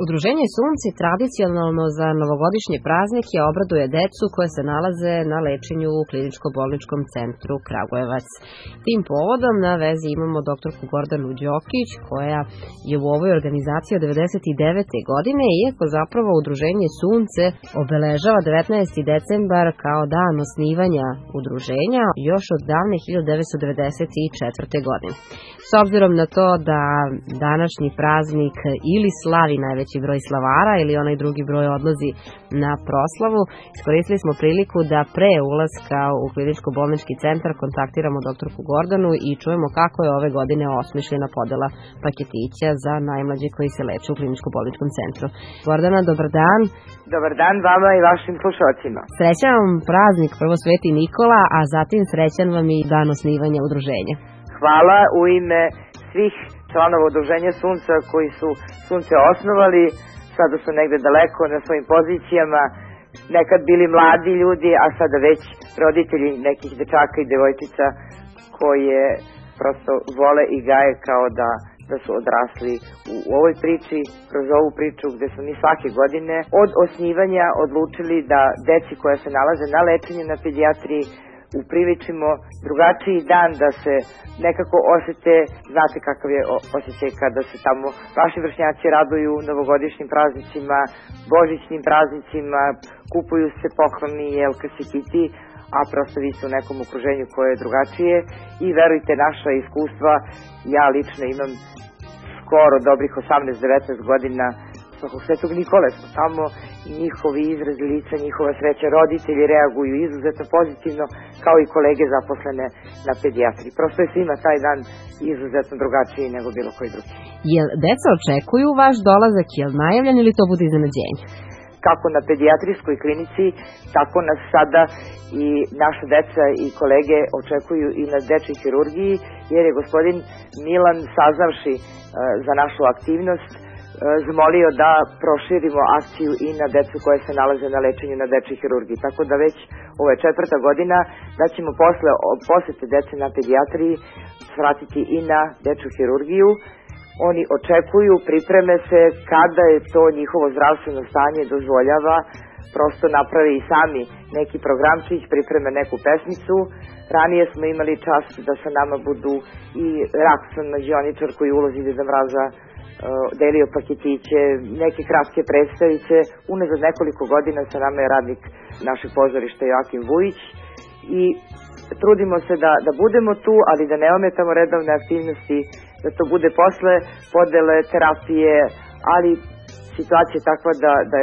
Udruženje Sunce tradicionalno za novogodišnje praznike obraduje decu koje se nalaze na lečenju u kliničko-bolničkom centru Kragujevac. Tim povodom na vezi imamo doktorku Gordanu Đokić, koja je u ovoj organizaciji od 1999. godine, iako zapravo Udruženje Sunce obeležava 19. decembar kao dan osnivanja udruženja još od davne 1994. godine. S obzirom na to da današnji praznik ili slavi najveći broj slavara ili onaj drugi broj odlazi na proslavu, iskoristili smo priliku da pre ulaska u kliničko-bolnički centar kontaktiramo doktorku Gordanu i čujemo kako je ove godine osmišljena podela paketića za najmlađe koji se leče u kliničko-bolničkom centru. Gordana, dobar dan. Dobar dan vama i vašim slušalcima. Srećan vam praznik, prvo Sveti Nikola, a zatim srećan vam i dan osnivanja udruženja. Hvala u ime svih članova udruženja Sunca koji su Sunce osnovali, sada su negde daleko na svojim pozicijama, nekad bili mladi ljudi, a sada već roditelji nekih dečaka i devojčica koje prosto vole i gaje kao da su odrasli u ovoj priči, kroz ovu priču gde smo mi svake godine od osnivanja odlučili da deci koja se nalaze na lečenju na pedijatriji upriličimo drugačiji dan, da se nekako osete, znate kakav je osjećaj kada se tamo vaši vršnjaci raduju novogodišnjim praznicima, božićnim praznicima, kupuju se pokloni, jelka se kiti, a prosto vi ste u nekom okruženju koje je drugačije i verujte, naša iskustva, ja lično imam skoro dobrih 18-19 godina svakog Svetog Nikole smo tamo i njihovi izrazi lica, njihova sreća, roditelji reaguju izuzetno pozitivno, kao i kolege zaposlene na pedijatriji. Prosto je svima taj dan izuzetno drugačiji nego bilo koji drugi. Jel deca očekuju vaš dolazak, jel najavljen ili to bude iznenađenje? Kako na pedijatrijskoj klinici, tako nas sada i naša deca i kolege očekuju i na dečjoj hirurgiji, jer je gospodin Milan, saznavši za našu aktivnost, zamolio da proširimo akciju i na decu koje se nalaze na lečenju na dečjoj hirurgiji. Tako da već ovo je 4. godina da ćemo posle posete dece na pedijatriji vratiti i na dečju hirurgiju. Oni očekuju, pripreme se, kada je to njihovo zdravstveno stanje dozvoljava, prosto napravi i sami neki programčić, pripreme neku pesmicu. Ranije smo imali čast da sa nama budu i Rakson, mađioničar koji ulozi Deda Mraza, delio paketiće, neke kratke predstavice. Unazad nekoliko godina sa nama je radnik našeg pozorišta Joakim Vujić i trudimo se da budemo tu, ali da ne ometamo redovne aktivnosti, da to bude posle podele, terapije, ali situacija je takva da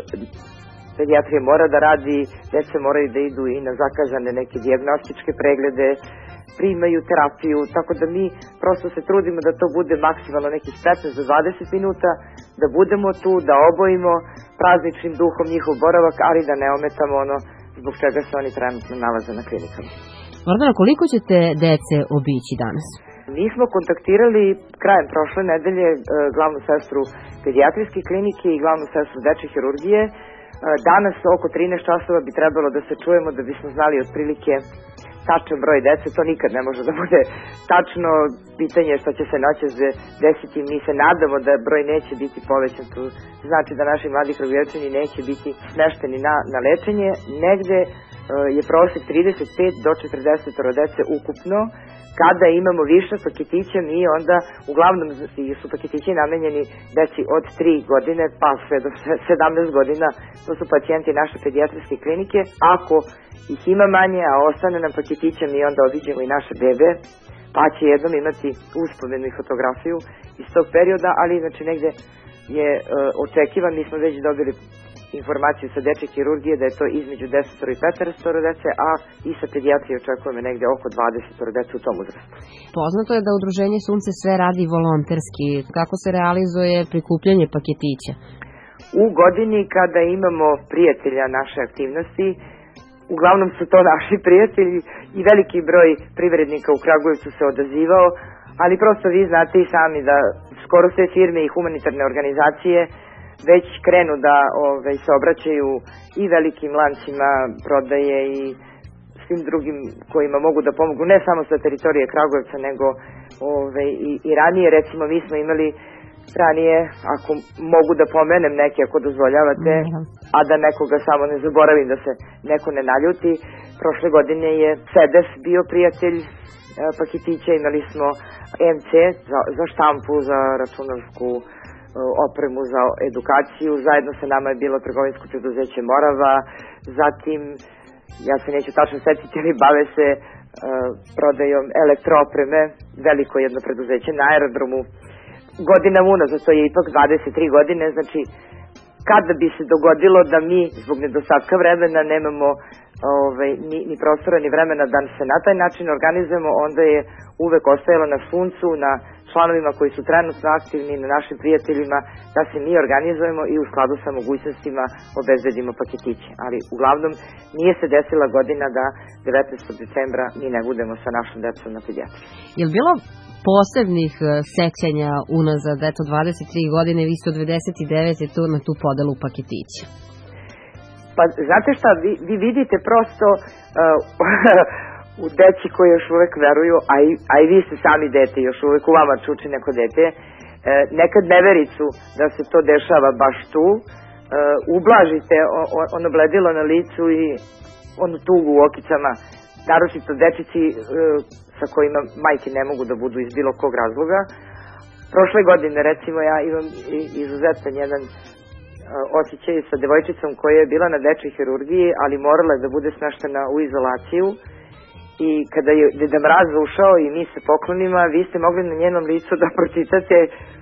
pedijatrija mora da radi, deca moraju da idu i na zakazane neke dijagnostičke preglede, primaju terapiju, tako da mi prosto se trudimo da to bude maksimalno nekih 15 do 20 minuta, da budemo tu, da obojimo prazničnim duhom njihov boravak, ali da ne ometamo ono zbog čega se oni trenutno nalaze na klinikama. Gordana, koliko ćete dece obići danas? Mi smo kontaktirali krajem prošle nedelje glavnu sestru pedijatrijske klinike i glavnu sestru dečje hirurgije. Danas oko 13 časova bi trebalo da se čujemo da bismo znali otprilike tačan broj dece. To nikad ne može da bude tačno, pitanje šta će se noćas desiti. Mi se nadamo da broj neće biti povećan, to znači da naši mladi Kragujevčani neće biti smešteni na lečenje. Negde je prosek 35 do 40 dece ukupno. Kada imamo više paketića, mi onda uglavnom su paketići namenjeni deci od 3 godine pa sve do 17 godina, to su pacijenti naše pedijatrijske klinike. Ako ih ima manje, a ostane nam paketića, mi onda obiđemo i naše bebe, pa će jednom imati uspomenu i fotografiju iz tog perioda, ali znači negde je očekivan, mi smo već dobili informaciju sa dečje hirurgije da je to između 10 i 15 dece, a i sa pedijatrije očekujemo negde oko 20 dece u tom uzrastu. Poznato je da Udruženje Sunce sve radi volonterski. Kako se realizuje prikupljanje paketića? U godini kada imamo prijatelja naše aktivnosti, uglavnom su to naši prijatelji i veliki broj privrednika u Kragujevcu se odazivao, ali prosto vi znate i sami da skoro sve firme i humanitarne organizacije već krenu da se obraćaju i velikim lancima prodaje i svim drugim kojima mogu da pomogu, ne samo sa teritorije Kragujevca, nego i ranije. Recimo, mi smo imali ranije, ako mogu da pomenem neke, ako dozvoljavate, a da nekoga samo ne zaboravim, da se neko ne naljuti. Prošle godine je SEDEF bio prijatelj paketića, imali smo MC za štampu, za računarsku opremu, za edukaciju, zajedno sa nama je bilo trgovinsko preduzeće Morava, zatim, ja se neću tačno setiti, ali bave se prodajom elektroopreme, veliko jedno preduzeće na aerodromu, godinama unazad, to je ipak 23 godine, znači kada bi se dogodilo da mi zbog nedostatka vremena nemamo ni prostora ni vremena da se na taj način organizujemo, onda je uvek ostajalo na suncu, na članovima koji su trenutno aktivni, na našim prijateljima, da se mi organizujemo i u skladu sa mogućnostima obezbedimo paketiće. Ali uglavnom nije se desila godina da 19. decembra mi ne budemo sa našom decom na pedijatriji. Je li bilo posebnih sećanja unazad, eto 23 godine, vi ste od 99. tu na tu podelu paketića? Pa znate šta, vi vidite prosto u deci koji još uvek veruju, a i vi ste sami dete, još uvek u vama čuči neko dete, nekad nevericu da se to dešava baš tu, ublažite ono bledilo na licu i onu tugu u okicama, naročito dečici sa kojima majke ne mogu da budu iz bilo kog razloga. Prošle godine, recimo, ja imam izuzetan jedan osjećaj sa devojčicom koja je bila na dečjoj hirurgiji, ali morala je da bude smeštena u izolaciju. I kada je Deda Mraz ušao i mi se poklonima, vi ste mogli na njenom licu da pročitate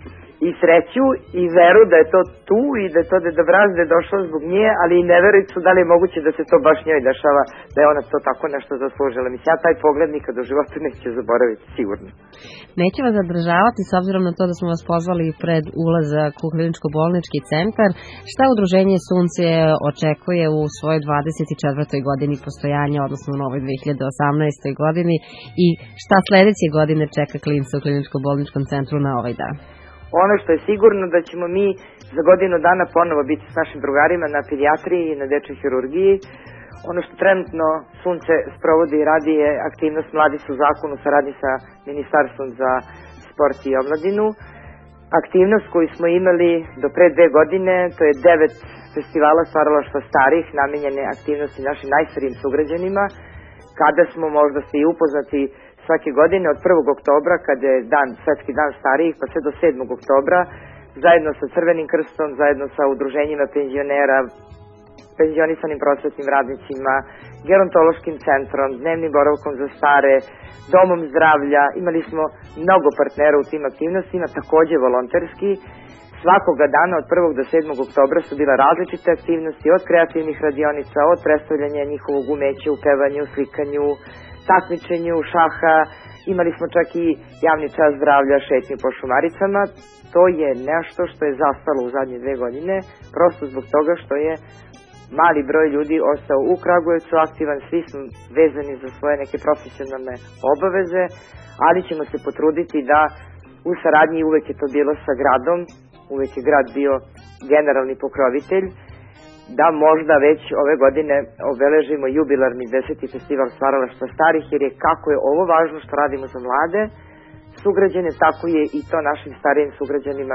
i sreću i veru da je to tu i da je to Deda Mraz da je došao zbog nje, ali i nevericu da li je moguće da se to baš njoj dešava, da je ona to tako nešto zaslužila. Mislim, ja taj pogled nikad u životu neću zaboraviti, sigurno. Neću vas zadržavati s obzirom na to da smo vas pozvali pred ulazak u kliničko-bolnički centar. Šta Udruženje Sunce očekuje u svojoj 24. godini postojanja, odnosno u novoj 2018. godini i šta sledeće godine čeka klinca u kliničko-bolničkom centru na ovaj dan? Ono što je sigurno da ćemo mi za godinu dana ponovo biti s našim drugarima na pedijatriji i na dečjoj hirurgiji. Ono što trenutno Sunce sprovodi i radi je aktivnost Mladi su u zakonu u saradnji sa Ministarstvom za sport i omladinu. Aktivnost koju smo imali do pre 2 godine, to je 9 festivala stvaralaštva starih, namenjene aktivnosti našim najstarijim sugrađanima, kada smo, možda ste i upoznati, svake godine od 1. oktobra, kada je svetski dan starijih, pa sve do 7. oktobra, zajedno sa Crvenim krstom, zajedno sa udruženjima penzionera, penzionisanim prosvetnim radnicima, gerontološkim centrom, dnevnim boravkom za stare, domom zdravlja. Imali smo mnogo partnera u tim aktivnostima, takođe volonterski. Svakoga dana od 1. do 7. oktobra su bila različite aktivnosti, od kreativnih radionica, od predstavljanja njihovog umeća u pevanju, slikanju, takmičenju, šaha. Imali smo čak i javni čas zdravlja, šetnju po šumaricama. To je nešto što je zastalo u zadnje 2 godine, prosto zbog toga što je mali broj ljudi ostao u Kragujevcu aktivan, svi smo vezani za svoje neke profesionalne obaveze, ali ćemo se potruditi da u saradnji, uvek je to bilo sa gradom, uvek je grad bio generalni pokrovitelj, da možda već ove godine obeležimo jubilarni 10. festival stvaralaštva starih, jer je kako je ovo važno što radimo za mlade sugrađane, tako je i to našim starijim sugrađanima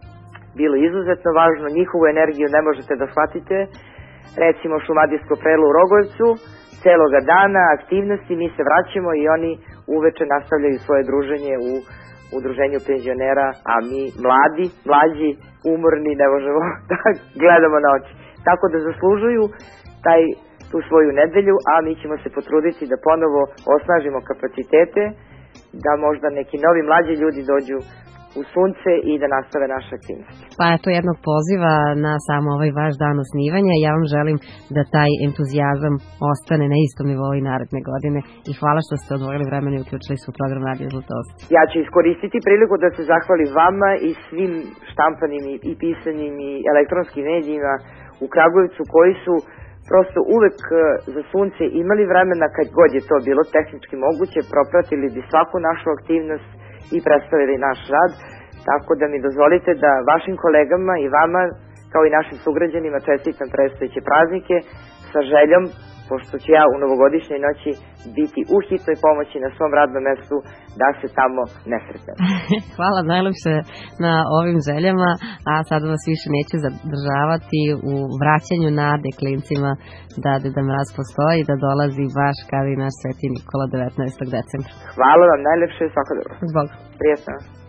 bilo izuzetno važno. Njihovu energiju ne možete da shvatite. Recimo Šumadijsko prelo u Rogojevcu, celoga dana aktivnosti, mi se vraćamo i oni uveče nastavljaju svoje druženje u udruženju penzionera, a mi mlađi, umorni, ne možemo da gledamo na oči. Tako da zaslužuju tu svoju nedelju, a mi ćemo se potruditi da ponovo osnažimo kapacitete, da možda neki novi mlađi ljudi dođu u Sunce i da nastave naše aktivnosti. Pa eto jednog poziva na samo ovaj vaš dan osnivanja. Ja vam želim da taj entuzijazam ostane na istom nivou i naredne godine i hvala što ste odvojili vremena i uključili se u program Radio Zlatost. Ja ću iskoristiti priliku da se zahvalim vama i svim štampanim i pisanim i elektronskim medijima u Kragujevcu koji su prosto uvek za Sunce imali vremena, kad god je to bilo tehnički moguće, propratili bi svaku našu aktivnost i predstavili naš rad, tako da mi dozvolite da vašim kolegama i vama, kao i našim sugrađanima, čestitam predstojeće praznike sa željom pošto ću ja u novogodišnjoj noći biti u hitnoj pomoći na svom radnom mestu, da se tamo ne sretnem. Hvala najlepše na ovim željama, a sad vas više neću zadržavati u vraćanju nade klincima da Deda Mraz postoji i da dolazi baš kada i naš Sveti Nikola 19. decembra. Hvala vam najlepše, svako dobro. Zbog. Prijetno.